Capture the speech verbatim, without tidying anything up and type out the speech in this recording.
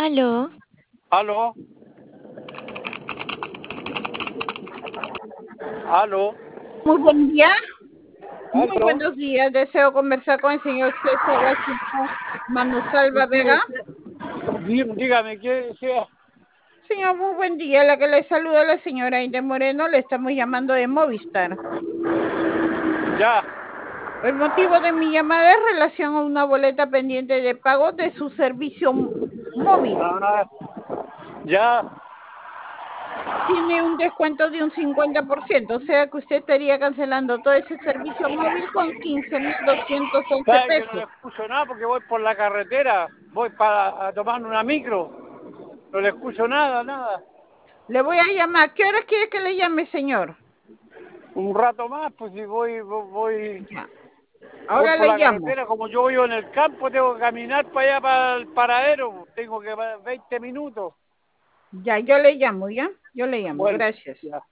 Aló. Aló. Aló. Muy buen día. Muy Aló. buenos días. Deseo conversar con el señor César Washington Manusalva Vega. Dí- Dígame, ¿qué desea? Señor, muy buen día. La que le saluda la señora Inde Moreno. Le estamos llamando de Movistar. Ya. El motivo de mi llamada es relación a una boleta pendiente de pago de su servicio m- móvil. Ah, ya. Tiene un descuento de un cincuenta por ciento, o sea que usted estaría cancelando todo ese servicio móvil con quince mil doscientos once ¿Sabe que no le pesos. escucho nada porque voy por la carretera? Voy para a tomar una micro. No le escucho nada, nada. Le voy a llamar. ¿Qué horas quiere que le llame, señor? Un rato más, pues si voy, voy, voy Ya. voy Ahora por le la llamo. carretera, como yo vivo en el campo, tengo que caminar para allá, para el paradero. Tengo que veinte minutos. Ya, yo le llamo, ¿ya? Yo le llamo. Bueno, Gracias. ya.